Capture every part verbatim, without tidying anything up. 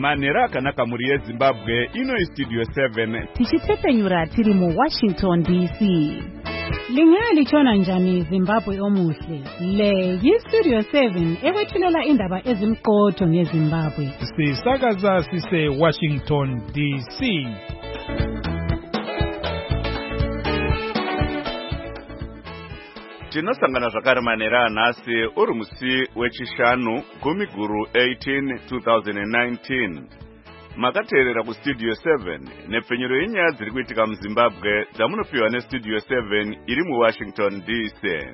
Manera akanaka muri yeZimbabwe ino iStudio seven. Tichitepenyura tiri mu Washington D C. Lingali chona njani Zimbabwe omuhle. Le yiStudio seven ewethulela indaba ezimqotho ngeZimbabwe. Sisakaza sise Washington D C. Tinosangana zvakare Manera nhasi uri musi wechishanu gumi guru eighteen twenty nineteen. Makateerera kuStudio seven nepfenyuro yenyaya dziri kuitika muZimbabwe dzamunopiwa neStudio seven iri muWashington D C.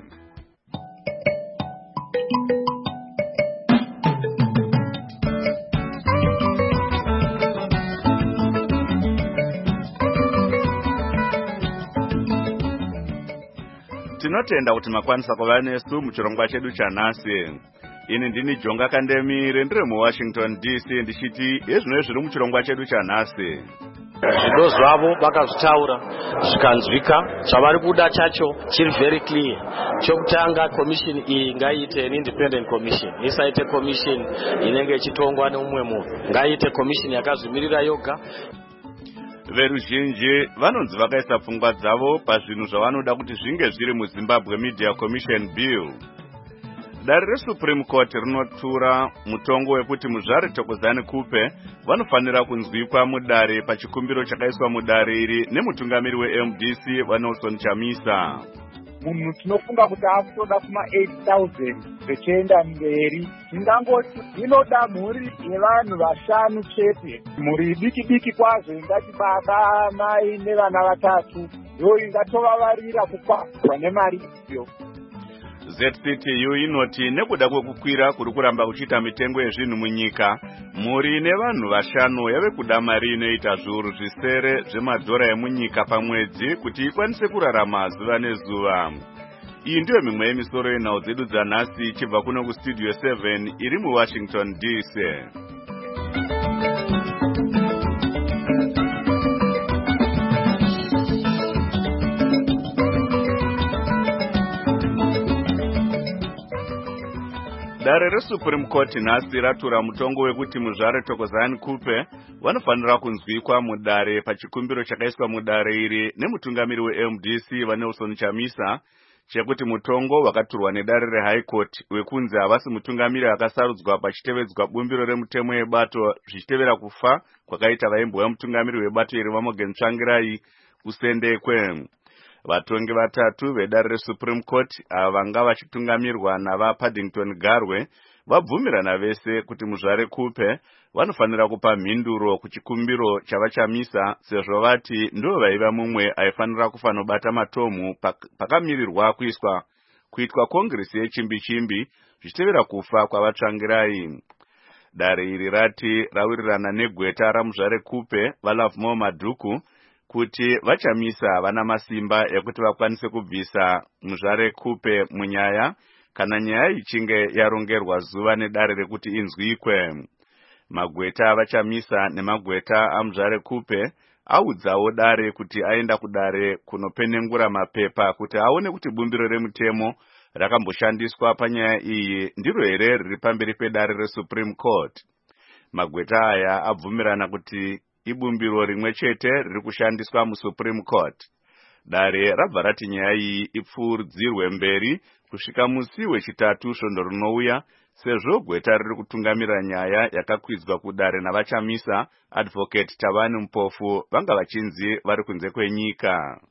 Tinotenda kuti makwanisa kuva nesu muchirongwa chedu chanhasi. Ini ndini Jonga Kandemire ndiri muWashington D C ndichiti ezvino zviri muchirongwa chedu chanhasi. Zvido zvavo vakazvitaura zvikanzwika zvavari kuda chacho chiri very clear. Chokutanga commission iyi ngaiite an independent commission. Isaite commission inenge ichitongwa neumwe munhu. Ngaiite commission yakazvimirira yoga. Veruzhinji vanonzi vakaisa pfungwa dzavo pazvinhu zvavanoda kuti zvinge zviri muZimbabwe Media Commission Bill. Dare reSupreme Court rinotura mutongo wekuti Muzvare Thokozani Kupe vanofanira kunzwikwa mudare pachikumbiro chakaiswa mudare iri nemutungamiri weM D C vaNelson Chamisa. Munhu tinofunga kuti akutoda kuma eight thousand zvichienda mberi. Ndingangoti inoda mhuri yevanhu vashanu chete. Mhuri diki diki kwazvo ingati baba, mai nevana vatatu. Yo ingatovavarira kukwazwa nemari iyo. Z C T U inoti nekuda kwekukwira kuri kuramba kuchiita mitengo yezvinhu munyika, mhuri nevanhu vashanu yave kuda mari inoita zviuru zvisere zvemadhora emunyika pamwedzi kuti ikwanise kurarama zuva nezuva. Iyi ndiyo mimwe yemisoro yenhau dzedu dzanhasi ichibva kuno kuStudio seven iri muWashington D C. Dare reSupreme Court nhasi ratura mutongo wekuti Muzvare Thokozani Kupe vanofanira kunzwikwa mudare pachikumbiro chakaiswa mudare iri nemutungamiri weM D C vaNelson Chamisa chekuti mutongo wakaturwa nedare reHigh Court wekunzi havasi mutungamiri akasarudzwa pachitevedzwa bumbiro remutemo yebato zvichitevera kufa kwakaita vaimbo vemutungamiri webato iri vaMorgan Tsvangirai kusendekwe. Vatongi vatatu vedare reSupreme Court ava vanga vachitungamirwa navaPaddington Garwe vabvumirana vese kuti Muzvare Kupe vanofanira kupa mhinduro kuchikumbiro chavachamisa sezvo vati ndo vaiva mumwe aifanira kufanobata matomu pakamirirwa kuiswa kuitwa kongresi yechimbi chimbi zvichitevera kufa kwavaTsvangirai. Dare iri rati rawirirana negweta raMuzvare Kupe vaLovemore Madhuku kuti vachamisa vana masimba ekuti vakwanise kubvisa Muzvare Kupe munyaya kana nyaya ichinge yarongerwa zuva nedare rekuti inzwikwe. Magweta vachamisa nemagweta aMuzvare Kupe audzawo dare kuti aenda kudare kunopenengura mapepa kuti aone kuti bumbiro remutemo rakamboshandiswa panyaya iyi ndiro here riri pamberi pedare reSupreme Court. Magweta aya abvumirana kuti ibumbiro rimwe chete riri kushandiswa muSupreme Court. Dare rabva rati nyaya iyi ipfuudzirwe mberi kusvika musi wechitatu svondo rinouya sezvo gweta riri kutungamira nyaya yakakwidzwa kudare navachamisa Advocate Tavani Mpofu vanga vachinzi vari kunze kwenyika.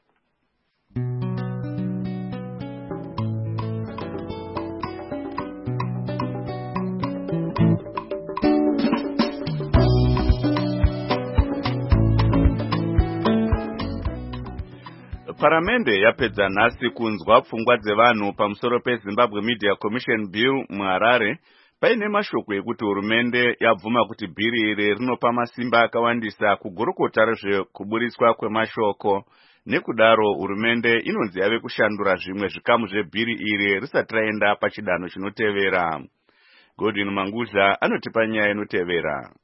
Paramende yapedza nhasi kunzwa pfungwa dzevanhu pamusoro peZimbabwe Media Commission Bill muHarare paine mashoko ekuti hurumende yabvuma kuti bhiri iri rinopa masimba akawandisa kugurukota rezvekuburitswa kwemashoko. Nekudaro hurumende inonzi yave kushandura zvimwe zvikamu zvebhiri iri risati raenda pachidanho chinotevera. Godwin Mangudza anotipa nyaya inotevera.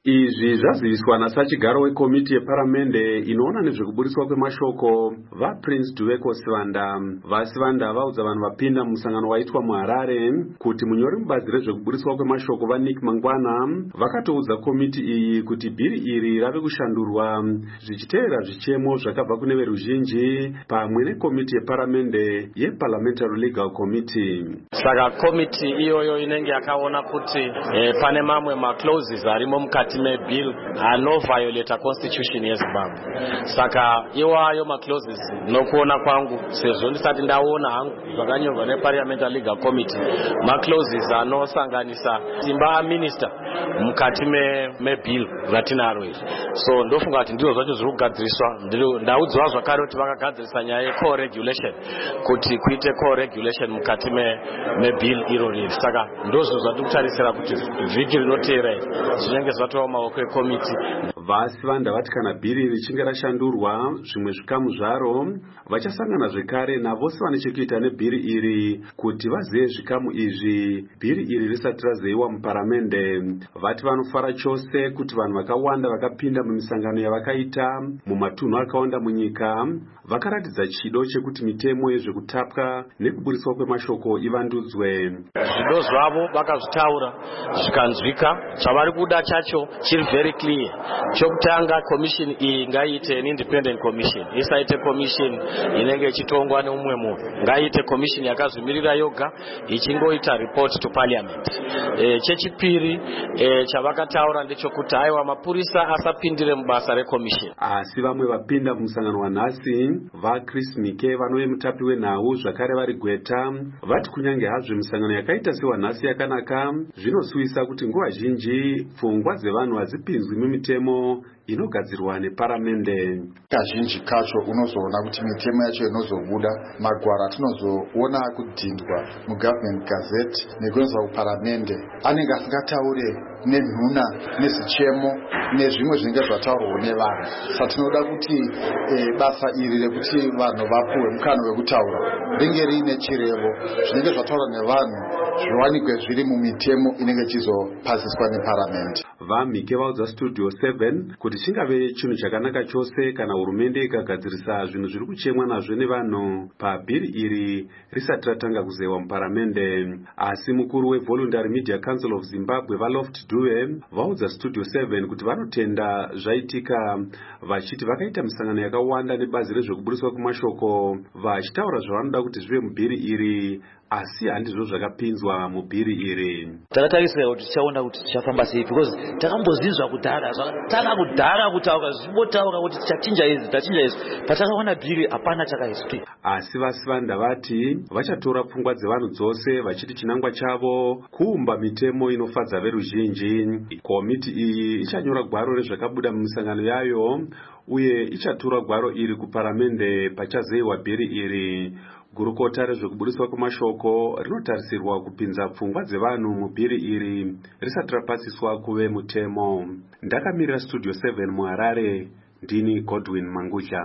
Izvi zvaziviswa nasachigaro wekomiti yeparamende inoona nezvekuburiswa kwemashoko vaPrince Duveko Sivanda. VaSivanda vaudza vanhu vapinda mumusangano waitwa muHarare kuti munyori mubazi rezvekuburiswa kwemashoko vaNick Mangwana vakatoudza komiti iyi kuti bhiri iri rave kushandurwa zvichiteera zvichemo zvakabva kune veruzhinji pamwe nekomiti yeparamende yeParliamentary Legal Committee. Saka komiti iyoyo inenge yakaona kuti eh, pane mamwe maclauses arimo mukati mebill anoviolate constitution yeZimbabwe. Saka iwayo maclauses nokuona kwangu sezvo ndisati ndaona hangu zvakanyorwa neParliamentary Legal Committee maclauses anosanganisa simba minister mukati mebill ratinaro iri. So ndofunga kuti ndizvo zvacho zviri kugadziriswa. Ndaudzwa zvakare kuti vakagadzirisa nyaya ye-co-regulation kuti kuite co-regulation mukati mebill irori. Saka ndozvo zvandiri kutarisira kuti vhiki rinoteera zvinenge zvatova maoko ekomiti. VaSivanda vati kana bhiri richinge rashandurwa zvimwe zvikamu zvaro vachasangana zvekare navose vane chekuita nebhiri iri kuti vazive zvikamu izvi bhiri iri risati razeyiwa muparamende. Vati vanofara chose kuti vanhu vakawanda vakapinda mumisangano yavakaita mumatunhu akawanda munyika vakaratidza chido chekuti mitemo yezvekutapwa nekuburiswa kwemashoko ivandudzwe. Zvido zvavo vakazvitaura zvikanzwika. Chavari kuda chacho chiri very clear. Chokutanga commission iyi ngaiite an independent commission. Isaite commission inenge ichitongwa neumwe munhu. Ngaiite commission yakazvimirira yoga ichingoita report to parliament. E, chechipiri e, chavakataura ndechokuti aiwa mapurisa asapindire mubasa recommission. Asi vamwe vapinda mumusangano wanhasi vaChris Mike vanove mutapi wenhau zvakare vari Gweta vati kunyange hazvo misangano yakaita sewanhasi yakanaka zvinosuvisa kuti nguva zhinji pfungwa dzevanhu hadzipinzwi mumitemo inogadzirwa neparamende. Kazhinji kacho unozoona kuti mitemo yacho inozobuda magwara tinozoona kudhindwa mugovernment gazette nekuenzwa kuparamende anenge asingataure nenhuna nezichemo nezvimwe zvinenge zvataurwa nevanhu. Saka tinoda kuti e, basa iri rekuti vanhu vapuwe mukana wekutaura ringe riine chirevo zvinenge zvataurwa nevanhu zviwanikwe zviri mumitemo inenge ichizopasiswa neparamende. VaMike vaudza Studio seven kuti chingave chinhu chakanaka chose kana hurumende ikagadzirisa zvinhu zviri kuchemwa nazvo nevanhu pabhiri iri risati ratanga kuzeyiwa muparamende. Asi mukuru weVoluntary Media Council of Zimbabwe vaLoft Dube vaudza Studio seven kuti vanotenda zvaitika vachiti vakaita misangano yakawanda nebazi rezvekuburiswa kwemashoko vachitaura zvavanoda kuti zvive mubhiri iri asi handizvo zvakapinzwa mubhiri iri. Takatarisira kuti tichaona kuti tichafamba sei because takambozinzwa kudhara zvakataka kudhara kutaura zvibotaura kuti tichinja izvi tachinja izvi patakaona bhiri hapana chakaiswa. Asi vaSivanda vati vachatora pfungwa dzevanhu dzose vachiti chinangwa chavo kuumba mitemo inofadza veruzhinji. Komiti iyi ichanyora gwaro rezvakabuda mumisangano yayo uye ichatura gwaro iri kuparamende pachazeyiwa bhiri iri. Gurukota rezvekuburiswa kwemashoko rinotarisirwa kupinza pfungwa dzevanhu mubhiri iri risati rapasiswa kuve mutemo. Ndakamirira Studio seven muHarare, ndini Godwin Mangucha.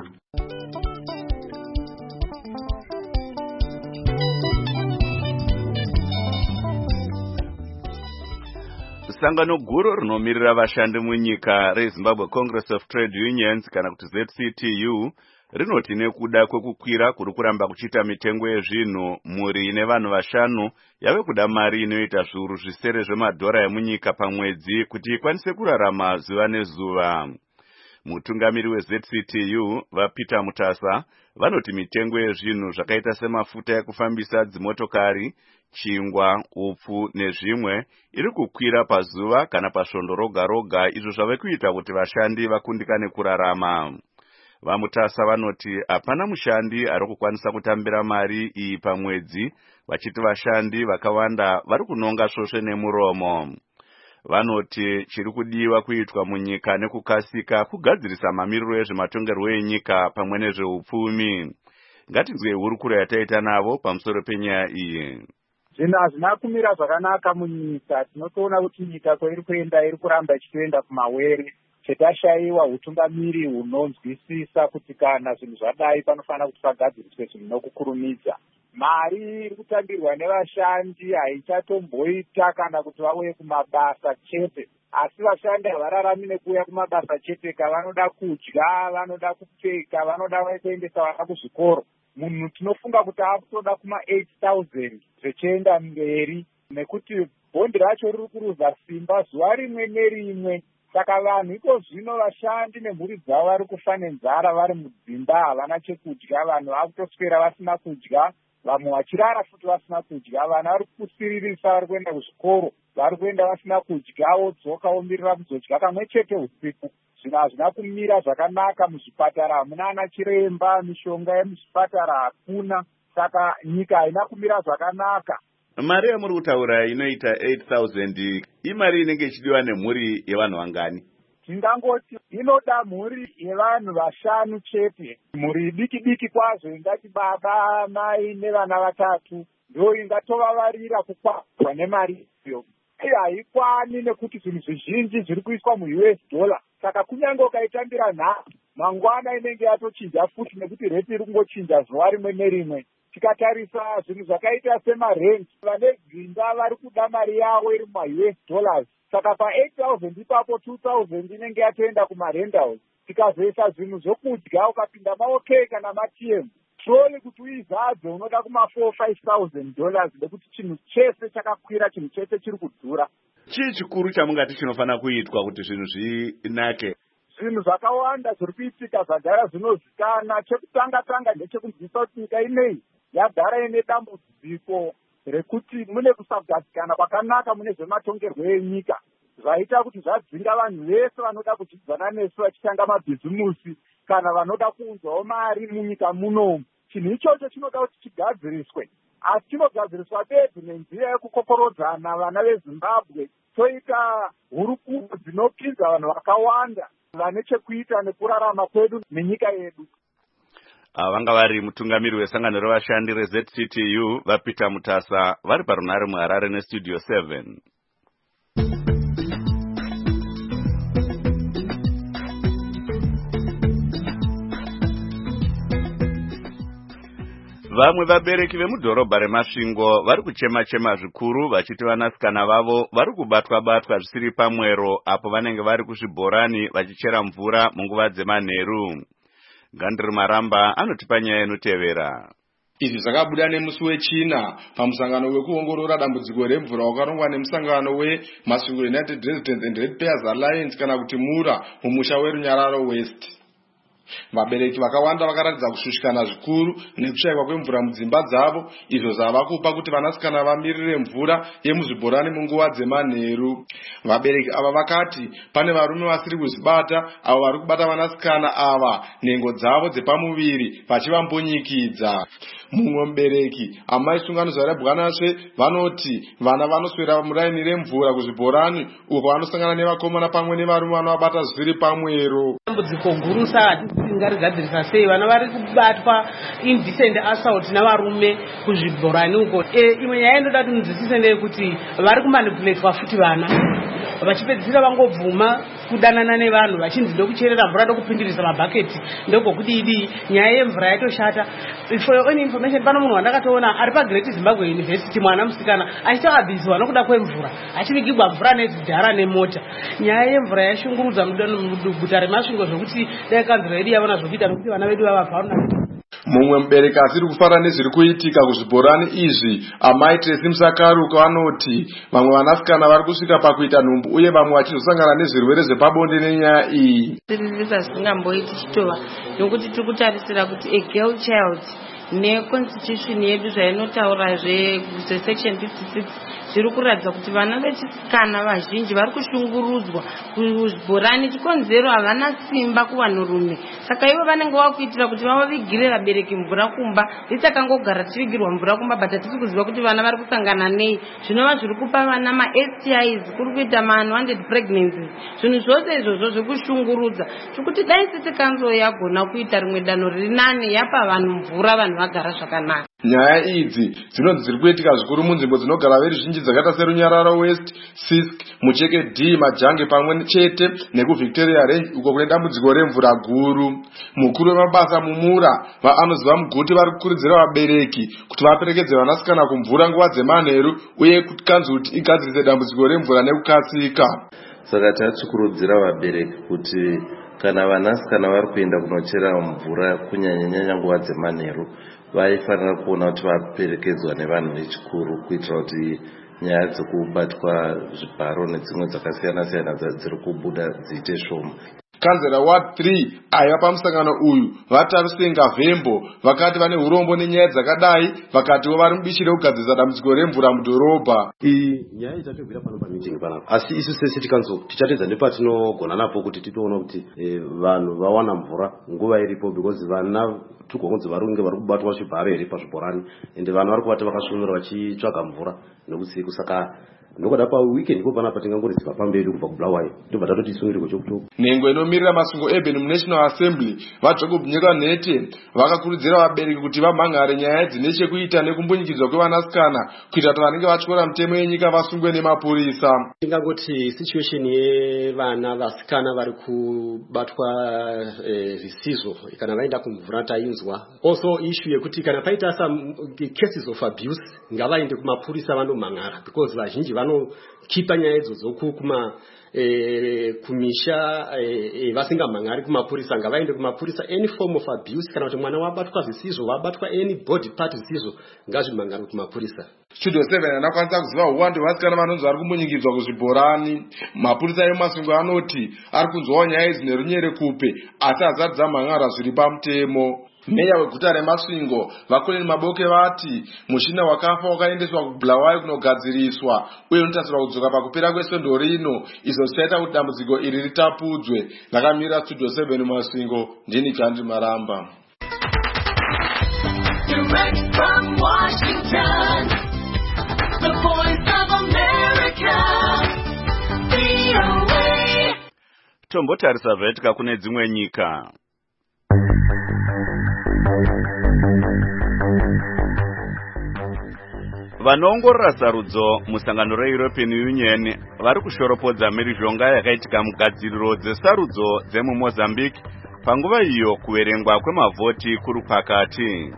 Sangano guru rinomirira vashandi munyika reZimbabwe Congress of Trade Unions kana kuti Z C T U rinoti nekuda kwekukwira kuri kuramba kuchita mitengo yezvinhu muri ine vanhu vashanu yave kuda mari inoita zviuru zvisere zvemadhora emunyika pamwedzi kuti ikwanise kurarama zuva nezuva. Mutungamiri weZ C T U vaPeter Mutasa vanoti mitengo yezvinhu zvakaita semafuta ekufambisa dzimotokari, chingwa, upfu nezvimwe iri kukwira pazuva kana pasvondo roga roga, izvo zvave kuita kuti vashandi vakundikane kurarama. VaMutasa vanoti hapana mushandi ari kukwanisa kutambira mari iyi pamwedzi, vachiti vashandi vakawanda vari kunonga svosve nemuromo. Vanoti chiri kudiwa kuitwa munyika nekukasika kugadzirisa mamiriro ezvematongerwo enyika pamwe nezveupfumi. Ngatinzwe hurukuro yataita navo pamusoro penyaya iyi. Zvinhu hazvina kumira zvakanaka munyika. Tinotoona kuti nyika kwairi kuenda iri kuramba ichitoenda kumawere. Chetashayiwa utungamiri hunonzwisisa kuti kana zvinhu zvadai panofanira kuti pagadziriswe zvinhu nokukurumidza. Mari iri kutambirwa nevashandi haichatomboita kana kuti vauye kumabasa chete. asi vashandi havararami nekuuya kumabasa cheteka, vanoda kudya, vanoda kupfeka, vanoda kuendesa vana kuzvikoro. Munhu tinofunga kuti akutoda kuma eight thousand zvichienda mberi, nekuti bhondi racho riri kuruza simba zuva rimwe nerimwe. Saka vanhu iko zvino vashandi nemhuri dzavo vari kufa nenzara vari mudzimba, havana chekudya, vanhu vakutoswera vasina kudya, vamwe vachirara futi vasina kudya, vana vari kusiririsa vari kuenda kuzvikoro, vari kuenda vasina kudya, wodzoka womirira kuzodya kamwe chete usiku. Zvino hazvina kumira zvakanaka muzvipatara, hamuna ana chiremba, mishonga yemuzvipatara hakuna, saka nyika haina kumira zvakanaka. Mari yamuri kutaura inoita eight thousand, imari inenge ichidiwa nemhuri yevanhu vangani? Tingangoti inoda mhuri yevanhu vashanu chete. Mhuri diki diki kwazvo ingati baba, mai nevana vatatu ndio ingatovavarira kukwazwa nemari iyo. Haikwani nekuti zvinhu zvizhinji zviri kuiswa mu-U S dollar. Saka kunyange ukaitambira nhasi, mangwana inenge yatochinja futi nekuti reti iri kungochinja zuva rimwe nerimwe. Tikatarisa zvinhu zvakaita semarenti, vane grinda vari kuda mari yavo iri muma-U S dollars. Saka pa eight thousand ipapo two thousand inenge yatoenda kumarentals. Tikazoisa zvinhu zvokudya ukapinda maokei kana ma-T M, troli kuti uizadze unoda kuma four five thousand dollars nekuti chinhu chese chakakwira, chinhu chese chiri kudhura. Chii chikuru chamungati chinofanira kuitwa kuti zvinhu zvinake? Zvinhu zvakawanda zviri kuitika zvagara zvinozikana. Chekutanga-tanga ndechekunzwisa kuti nyika ineyi yagara ine dambudziko rekuti mune kusagadzikana kwakanaka mune zvematongerwo enyika, zvaita kuti zvadzinga vanhu vese vanoda kudyidzana nesu vachitanga mabhizimusi kana vanoda kuunzwawo mari munyika munomu. Chinhu ichocho chinoda kuti chigadziriswe, asi chinogadziriswa bedzi nenzira yekukokorodzana vana veZimbabwe, toita hurukuro dzinopinza vanhu vakawanda vane chekuita nekurarama kwedu nenyika yedu. Vanga vari mutungamiri wesangano revashandi reZ C T U vaPeter Mutasa vari parunare muHarare neStudio seven. Vamwe vabereki vemudhorobha reMasvingo vari kuchema-chema zvikuru vachiti vanasikana vavo vari kubatwa-batwa zvisiri pamwero apo vanenge vari kuzvibhorani vachichera mvura munguva dzemanheru. Gandri Maramba anotipa nyaya inotevera. Izvi zvakabuda nemusi wechina pamusangano wekuongorora dambudziko remvura wakarongwa nemusangano weMasvingo United Residents and Ratepayers Alliance kana kuti MURA mumusha weRunyararo West. Vabereki vakawanda vakaratidza kushushikana zvikuru nekushayikwa kwemvura mudzimba dzavo, izvo zvava kupa kuti vanasikana vamirire mvura yemuzvibhorani munguva dzemanheru. Vabereki ava vakati pane varume vasiri kuzvibata avo vari kubata vanasikana ava nhengo dzavo dzepamuviri vachivambonyikidza. Mumwe mubereki amai Sunganidzwa reBwanasve vanoti vana vanoswera muraini remvura kuzvibhorani uko vanosangana nevakomana pamwe nevarume vanovabata zvisiri pamwero. Dambudziko guru saka tingarigadzirisa sei vana vari kubatwa indecent assault navarume kuzvibhorani uko. Imwe nyaya inoda kuti munzwisise ndeyekuti vari kumanipuletwa futi vana vachipedzisira vangobvuma kudanana nevanhu vachinzi ndokucherera mvura ndokupindirisa mabhaketi ndogokuti idi nyaya yemvura yatoshata. For your own information, pano munhu wandakatoona ari paGreat Zimbabwe University mwana musikana achitabviswa nokuda kwemvura achivigirwa mvura nezidhara nemota. Nyaya yemvura yashungurudza muguta reMasvingo zvokuti dai kanzuro yedu yavona zvokuita nokuti vana vedu vavabva. Mumwe mubereki asiri kufara nezviri kuitika kuzvibhorani izvi amai Tracy Musakaruka vanoti vamwe vanasikana vari kusvika pakuita nhumbu uye vamwe vachizosangana nezvirwere zvepabonde nenyaya iyi. Tiriza zvisingamboiti chitova nokuti tiri kutarisira kuti a girl child neconstitution yedu zvainotaura zvesection fifty-six zviri kuratidza kuti vana vechisikana vazhinji vari kushungurudzwa kuzvibhorani chikonzero havana simba kuvanhurume. Saka ivo vanenge vakuitira kuti vavavigire vabereki mvura kumba. Risakangogara tichivigirwa mvura kumba but hatisi kuziva kuti vana vari kusangana nei. Zvinova zviri kupa vana ma-S T Is, kuri kuita ma-unwanted pregnancies. Zvinhu zvose izvozvo zvekushungurudza. Zvekuti dai siti kanzuro yagona kuita rimwe danho riri nani yapa vanhu mvura vanhu vagara zvakanaka. Nyaya idzi dzinonzi dziri kuitika zvikuru munzvimbo dzinogara veruzhinji dzakaita seRunyararo West, Sisk, Mucheke D, Majange pamwe chete nekuVictoria Range uko kune dambudziko remvura guru. Mukuru wemabasa muMURA vaanoziva Muguti vari kukurudzira vabereki kuti vaperekedze vanasikana kumvura nguva dzemanheru uye kuti kanzuro kuti igadzirise dambudziko remvura nekukasika. Saka tatikurudzira vabereki kuti kana vanasikana vari kuenda kunochera mvura kunyanyanyanya nguva dzemanheru vaifanira kuona kuti vaperekedzwa nevanhu vechikuru kuitira kuti nyaya dzekubatwa zvibharo nedzimwe dzakasiyana siyana dziri kubuda dziite shoma. Kanzera Ward three aiva pamusangano uyu vatarusenga vhembo vakati vane urombo nenyaya dzakadai vakatiwo vari mubishi rekugadzirisa dambudziko remvura mudhorobha. Iyi nyaya itatobvira pano pamitingi panapa, asi isu sese tikanzo tichatedza nepatinogona napo kuti titoona kuti vanhu vawana mvura nguva iripo, because vana tugongodzi vari kunge vari kubatwa zvibharo here pazvibhorani ende vanhu vari kuvata vakasvinura vachitsvaga mvura neusiku. Saka ndokuda paweekend ndipo panapa tingangoriziva pambedu kubva kubulawayo ndobva tatoti isungirirwe chokutoku. Nhengo inomirira masungo eBen muNational Assembly vaJacob Nyeka Nhete vakakurudzira vabereki kuti vamhangare nyaya dzine chekuita nekumbunyikidzwa kwevanasikana kuitira kuti vanenge vatyora mitemo yenyika vasungwe nemapurisa. Tingangoti situation yevana vasikana vari kubatwa zvisizvo kana vaenda kumvura tainzwa. Also issue yekuti kana paita some cases of abuse ngavaende kumapurisa vandomhangara, because vazhinji vanokipa nyaya idzodzo kuma e, kumisha e, vasingamhangari kumapurisa. Ngavaende kumapurisa any form of abuse, kana kuti mwana wabatwa zvisizvo, wabatwa any body part zvisizvo, ngazvimhangare kumapurisa. Studio seven anakwanisa kuziva uwande hwevasikana vanonzi vari kumbunyikidzwa kuzvibhorani. Mapurisa emumasungo anoti ari kunzwawo nyaya idzi nerunyere kupe asi hazati dzamhangara zviri pamutemo. Meya weguta reMasvingo Vakoleni Maboke vati mushina wakafa wakaendeswa kuBulawayo kunogadziriswa uye unotarisirwa kudzoka pakupera kwesvondo rino, izvo zvichaita kuti dambudziko iri ritapudzwe. Ndakamira Studio seven Masvingo, ndini Gandhi Maramba. Direct from Washington, the voice of America, V O A. Tombotarisa vetka kune dzimwe nyika. Vanoongorora sarudzo musangano reEuropean Union vari kushoropodza mhirizhonga yakaitika mugadziriro dzesarudzo dzemumozambique panguva iyo kuverengwa kwemavhoti kuri pakati.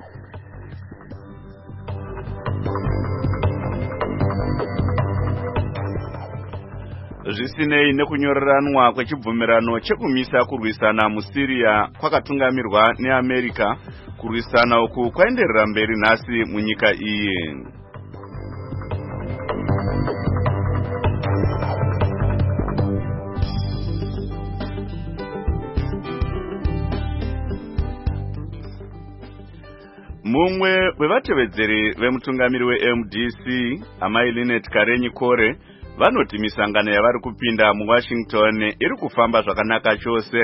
Zvisinei nekunyoreranwa kwechibvumirano chekumisa kurwisana muSyria kwakatungamirwa neAmerica, kurwisana uku kwaenderera mberi nhasi munyika iyi. Mumwe wevatevedzeri vemutungamiri weM D C Amai Linet Karenyi Kore vanoti misangano yavari kupinda muWashington iri kufamba zvakanaka chose.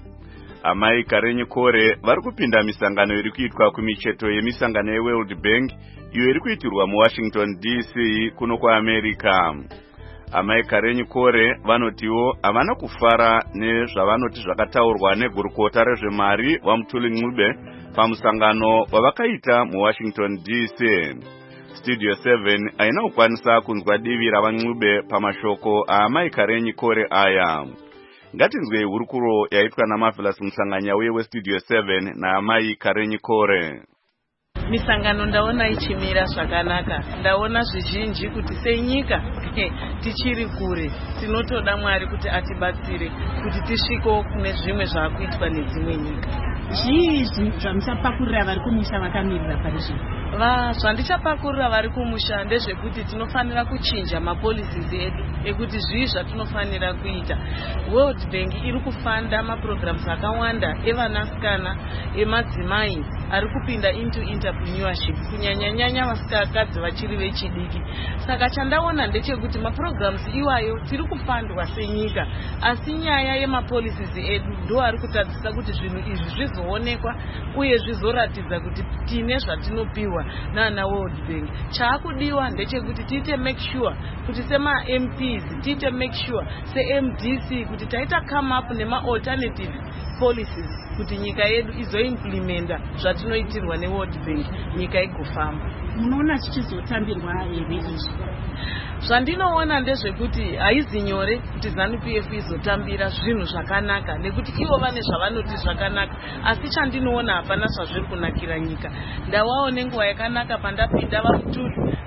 Amai Karenyi Kore vari kupinda misangano iri kuitwa kumicheto yemisangano yeWorld Bank iyo iri kuitirwa muWashington D C kuno kuAmerica. Amai Karenyi Kore vanotiwo havana kufara nezvavanoti zvakataurwa negurukota rezvemari vaMutuli Ncube pamusangano wavakaita muWashington D C. Studio seven aina kukwanisa kunzwa divi ravaNcube pamashoko aAmai Karenyi Kore aya. Ngatinzwe hurukuro yaitwa naMarvelous Musanganya uye weStudio seven naAmai Karenyi Kore. Misangano ndaona ichimira zvakanaka, ndaona zvizhinji kuti senyika tichiri kure, tinotoda Mwari kuti atibatsire kuti tisviko kune zvimwe zvakuitwa nedzimwe nyika. Zvii zvamuchapakurira vari kumusha vakamirira pari zvino? Va zvandichapakurira vari kumusha ndezvekuti tinofanira kuchinja mapolicies edu ekuti zvii zvatinofanira kuita. World Bank iri kufanda maprograms akawanda evanasikana, emadzimai ari kupinda into entrepreneurship, kunyanyanyanya vasikakadzi vachiri vechidiki. Saka chandaona ndechekuti maprograms iwayo tiri kufandwa senyika, asi nyaya yemapolicies edu ndo ari kutadzisa kuti zvinhu izvi zvizoonekwa uye zvizoratidza kuti tine zvatinopiwa nana World Bank. Chaakudiwa ndechekuti tiite make sure kuti sema M Ps tiite make sure se M D C kuti taita come up nema alternative policies kuti nyika yedu izoimplementa zvatinoitirwa neWorld Bank, nyika igofamba. Munoona chichizotambirwa here izvi? Zvandinoona ndezvekuti haizi nyore kuti ZANU P F izotambira zvinhu zvakanaka nekuti ivo vane zvavanoti zvakanaka, asi chandinoona hapana zvazviri kunakira nyika. Ndawawo nenguva yakanaka pandapinda vaMutuli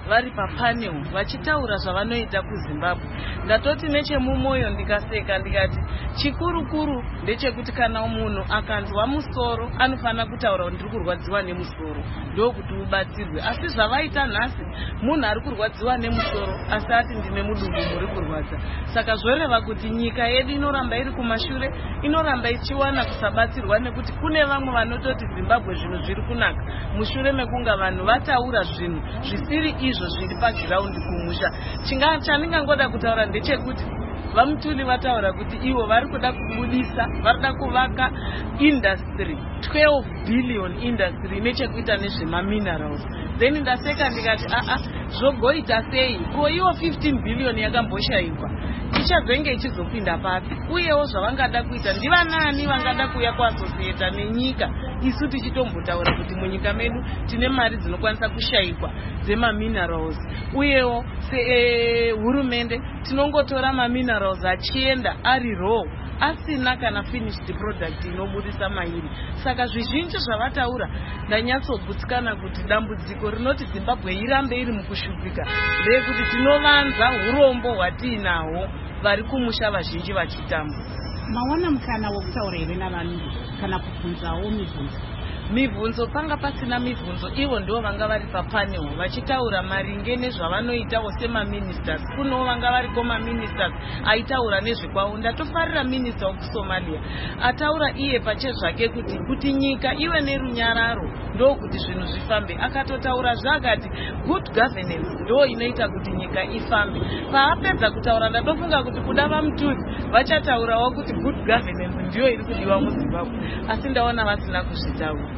vari papanel vachitaura zvavanoita kuZimbabwe. Ndatoti nechemumwoyo ndikaseka ndikati chikuru kuru ndechekuti kana munhu akanzwa musoro anofana kutaura kuti ndiri kurwadziwa nemusoro ndokuti ubatsirwe. Asi zvavaita nhasi munhu ari kurwadziwa nemusoro asi ati ndine mudumbu muri kurwadza. Saka zvoreva kuti nyika yedu inoramba iri kumashure, inoramba ichiwana kusabatsirwa nekuti kune vamwe vanototi Zimbabwe zvinhu zviri kunaka mushure mekunga vanhu vataura zvinhu zvisiri izvo zviri pagiraundi kumusha. Chinga chandingangoda kutaura ndechekuti vamutuli vataura kuti ivo vari kuda kubudisa, vari kuda kuvaka industry twelve billion industry nechekuita nezvemaminerals. Then ndaseka ndikati aa zvogoita sei ko iwo fifteen billion yakamboshaikwa ichazenge ichizopinda papi, uyewo zvavangada kuita ndivanani vangada kuuya kuasosieta nenyika isu tichitombotaura kuti munyika medu tine mari dzinokwanisa kushayikwa dzemaminerals, uyewo sehurumende e, tinongotora maminerals achienda ari raw asina kana finished product inobudisa mairi. Saka zvizhinji zvavataura ndanyatsobutsikana kuti dambudziko rinoti Zimbabwe irambe iri mukushupika ndeyekuti tinovanza urombo hwatiinahwo vari kumusha vazhinji vachitamba. Mawana mukana wokutaura here navanhu kana kubvunzawo mibvunzo? Mibvunzo panga pasina mibvunzo, ivo ndivo vanga vari papanel vachitaura maringe nezvavanoitawo semaministers. Kunowo vanga variko maministers aitaura nezvekwavo. Ndatofarira minister wekuSomalia ataura iye pachezvake kuti kuti nyika iwe nerunyararo ndokuti zvinhu zvifambe. Akatotaura zvakati good governance ndo inoita kuti nyika ifambe. Paapedza kutaura ndatofunga kuti kuda vamuturi vachataurawo kuti good governance ndiyo iri kudiwa muZimbabwe, asi ndaona vasina kuzvitaura.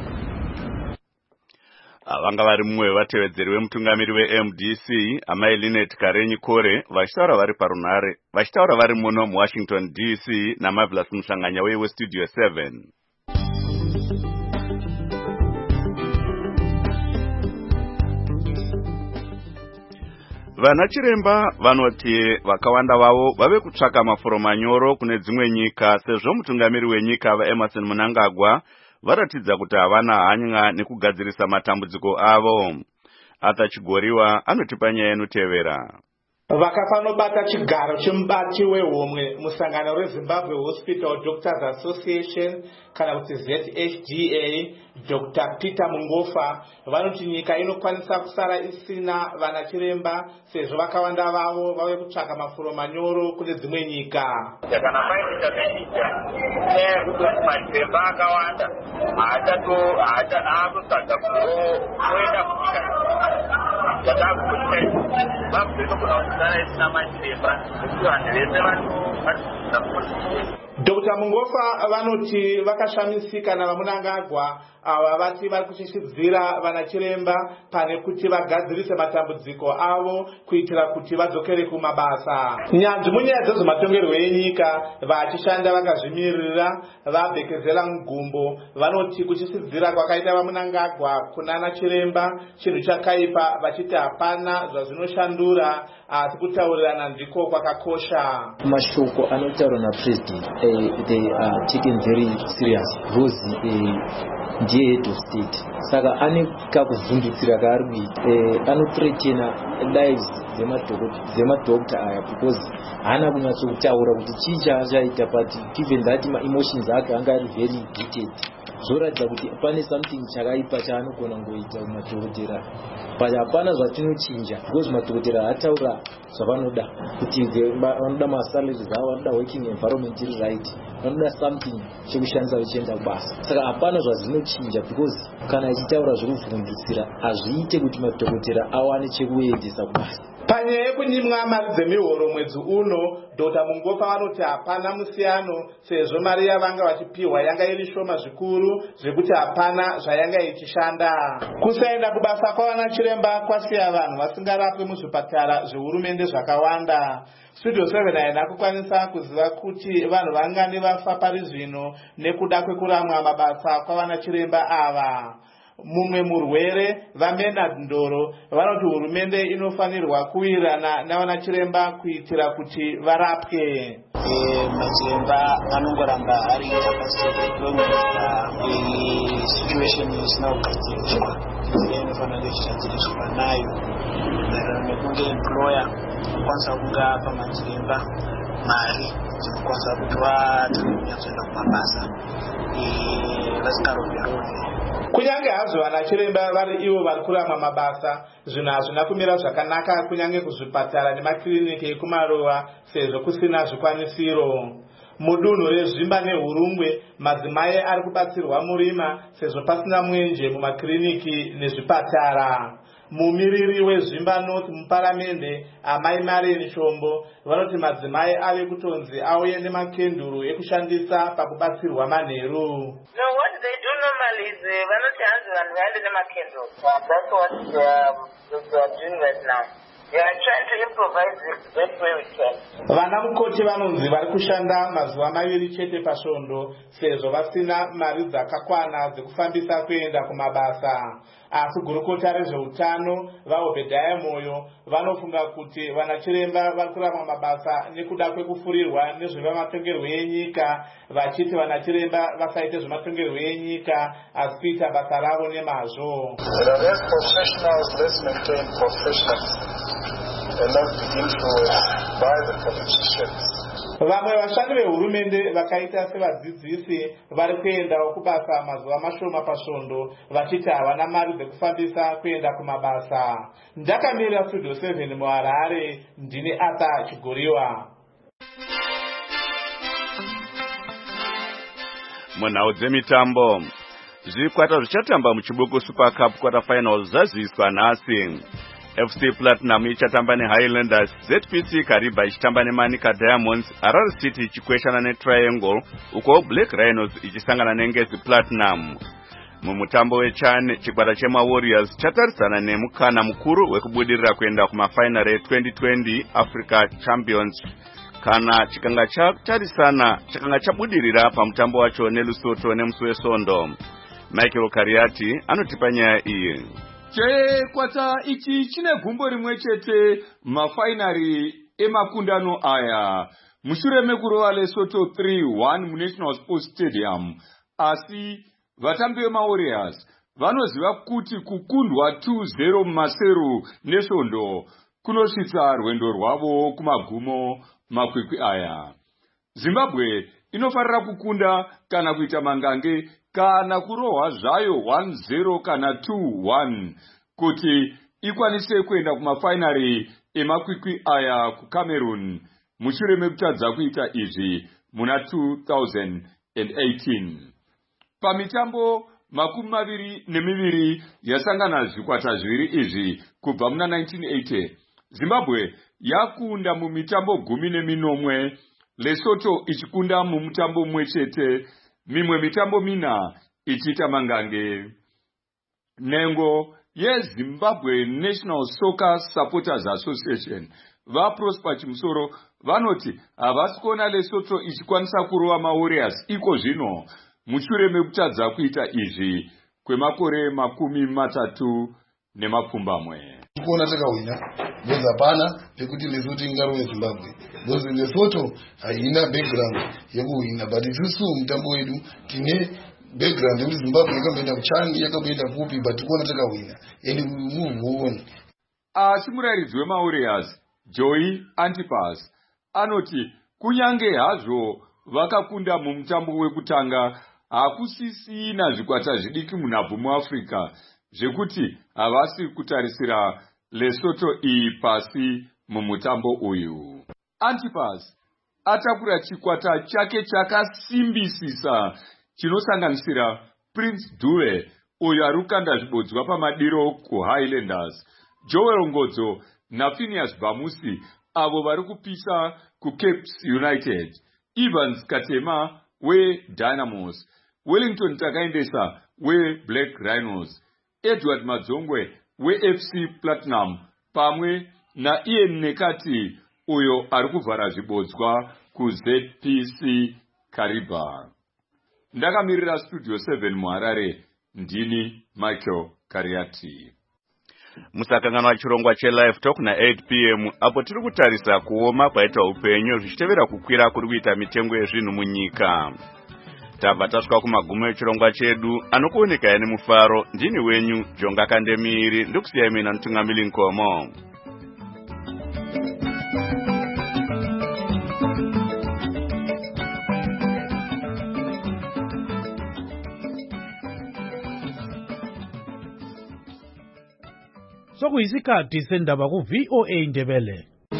Vanga vari mumwe wevatevedzeri vemutungamiri weM D C amai Linet Karenyi Kore vachitaura vari parunare vachitaura vari muno muWashington D C naMarvelous Muhlanganya weStudio seven. Vana chiremba vanoti vakawanda vavo vave kutsvaka mafuro manyoro kune dzimwe nyika sezvo mutungamiri wenyika vaEmerson Mnangagwa varatidza kuti havana hanya nekugadzirisa matambudziko avo. Arthur Chigoriwa anotipa nyaya inotevera. Vakafanobata chigaro chemubati wehomwe musangano reZimbabwe Hospital Doctors Association kana kuti Z H D A Doctor Peter Mungofa vanoti nyika inokwanisa kusara isina vana chiremba sezvo vakawanda vavo vave kutsvaka mafuro manyoro kune dzimwe nyika. Kana paita menyika nekuti machiremba akawanda haatato haatakutsvaga kuenda kunyika yatakuita vabvino kuna kusara isina machiremba nekuti vanhu vese vari Doctor Mungofa vanoti vakashamisika navaMnangagwa ava vati vari kushishiridzira vana chiremba pane kuti vagadzirise matambudziko avo kuitira kuti vadzokere kumabasa. Nyanzvi munyaya dzezvematongerwo enyika vachishanda vakazvimirira vabhekezera mugumbo vanoti kushishiridzira kwakaita vaMnangagwa kunana chiremba chinhu chakaipa vachiti hapana zvazvinoshandura asi kutaurirana ndiko kwakakosha. Mashoko anotaurwa naPresident uh, they are taken very serious because uh, ndiye head of state, saka ane kakuvhundutsira kaari kuita, anothreatena lives dzemadokta aya because haana kunyatsokutaura kuti chii chaachaita, but given that ma-emotions ake anga ari very heated zvoratidza kuti pane something chakaipa chaanogona ngoita kumadhokotera, but hapana zvatinochinja because madhokotera ataura zvavanoda kuti vanoda masalaries avo, vanoda working environment iri right, vanoda something chekushandisa vachienda kubasa. Saka hapana zvazvinochinja because kana achitaura zvekuvhundutsira hazviite kuti madhokotera awane chekuendesa kubasa. Panyaya yekunyimwa mari dzemihoro mwedzi uno, Doctor Mungofa vanoti hapana musiyano sezvo mari yavanga vachipiwa yanga iri shoma zvikuru zvekuti hapana zvayanga ichishanda. Kusaenda kubasa kwavana chiremba kwasiya vanhu vasingarapwe muzvipatara zvehurumende zvakawanda. Studio seven haina kukwanisa kuziva kuti vanhu vangani vafa pari zvino nekuda kwekuramwa mabasa kwavana chiremba ava. Mumwe murwere vaMenard Ndoro vanoti hurumende inofanirwa kuwirirana navana chiremba kuitira kuti varapwe. Machiremba anongoramba ari akasiya situation isina kugadzirishwa inofanira kushadzirishwa nayo maererano nekunge employer kwanisa kunga pamachiremba mari dzekukwanisa kuti vatanenya kuzoenda kumabasa vasikaroverove. Kunyange hazvo vanachiremba vari ivo vari kurama mabasa, zvinhu hazvina kumira zvakanaka kunyange kuzvipatara nemakiriniki ekumaruva sezvo kusina zvikwanisiro. Mudunhu rezvimba neHurungwe madzimai ari kubatsirwa murima sezvo pasina mwenje mumakiriniki nezvipatara. Mumiriri wezvimba North muparamende amai Mareni Shombo vanoti madzimai ave kutonzi auye nemakenduru ekushandisa pakubatsirwa manheru. No, what they do normally is uh, vanoti hanzi vanhu vaende nemakenduru. That's what they are, they are doing right now. We are trying to improvise the best way we can. Vana mukoti vanonzi vari kushanda mazuva maviri chete pasvondo sezvo vasina mari dzakakwana dzekufambisa kuenda kumabasa. Asi gurukota rezveutano vaObhedhaya Moyo vanofunga kuti vanachiremba vari kurama mabasa nekuda kwekufurirwa nezvevamatongerwo enyika, vachiti vanachiremba vasaite zvematongerwo enyika asi kuita basa ravo nemazvo. There are less professionals, less maintained professionals, and not be influenced by the politicians. Vamwe vashandi vehurumende vakaita sevadzidzisi vari kuendawo kubasa mazuva mashoma pasvondo vachiti havana mari dzekufambisa kuenda kumabasa. Ndakamirira Studio seven muHarare, ndini Arthur Chigoriwa. Munhau dzemitambo, zvikwata zvichatamba muchibuku Super Cup quarter final zvaziviswa nhasi. F C Platinum ichatamba neHighlanders, Z P C Kariba ichitamba neManica Diamonds, Harare City ichikweshana neTriangle, uko Black Rhinos ichisangana neNgezi Platinum. Mumutambo wechane, chikwata chemaWarriors chatarisana nemukana mukuru wekubudirira kuenda kumafinal twenty twenty Africa Champions. Kana chikanga chatarisana chakanga chabudirira pamutambo wacho neLesotho nemusi weSondo. Michael Kariati anotipa nyaya iyi. Chikwata ichi chine gumbo rimwe chete mafainari emakundano aya. Mushure mekurova Lesotho three one muNational Sports Stadium, asi vatambi vemaWarriors vanoziva kuti kukundwa two zero mumaseru neSondo kunosvitsa rwendo rwavo kumagumo makwikwi aya. Zimbabwe inofarira kukunda kana kuita mangange kana kurohwa zvayo one zero kana two one kuti ikwanise kuenda kumafinari emakwikwi aya kuCameroon mushure mekutadza kuita izvi muna two thousand eighteen. Pamitambo makumi maviri nemiviri yasangana zvikwata zviviri izvi kubva muna nineteen eighty, Zimbabwe yakunda mumitambo gumi neminomwe, Lesotho ichikunda mumutambo mumwe chete, mimwe mitambo mina ichiita mangange. Nengo yeZimbabwe National Soccer Supporters Association vaProsper Chimusoro vanoti havasi kuona Lesotho ichikwanisa kurova maWarriors iko zvino mushure mekutadza kuita izvi kwemakore makumi matatu nemapfumbamwe. Kuona takawina because hapana pekuti Lesotho ingarove Zimbabwe because Lesotho haina background yekuwina, but isusu mutambo wedu tine background yekuti Zimbabwe yakamboenda kuChangi, yakamboenda kupi, but kuona takawina and we move on. Asi murairidzi wemaWarriors Joey Antipas anoti kunyange hazvo vakakunda mumutambo wekutanga hakusisina zvikwata zvidiki munhabvu muAfrica zvekuti havasi kutarisira Lesotho iyi pasi mumutambo uyu. Antipas atakura chikwata chake chakasimbisisa chinosanganisira Prince Dube uyo ari kukanda zvibodzwa pamadiro kuHighlanders, Joel Ngodzo naPhineas Bamusi avo vari kupisa kuCapes United, Evans Katema weDynamos, Wellington Takaendesa weBlack Rhinos, Edward Madzongwe weF C Platinum pamwe naIan Nekati uyo ari kuvhara zvibodzwa kuZ P C Kariba. Ndakamirira Studio seven muHarare, ndini Michael Kariati. Musakanganwa chirongwa cheLive Talk na eight p m apo tiri kutarisa kuoma kwaita upenyu zvichitevera kukwira kuri kuita mitengo yezvinhu munyika. tabva tasvika kumagumo echirongwa chedu anokuonekaya nemufaro. Ndini wenyu Jonga Kandemiri ndokusiyai mina Mutungamiri Nkomo. Sokuyisikhathi sendaba ku V O A Ndebele.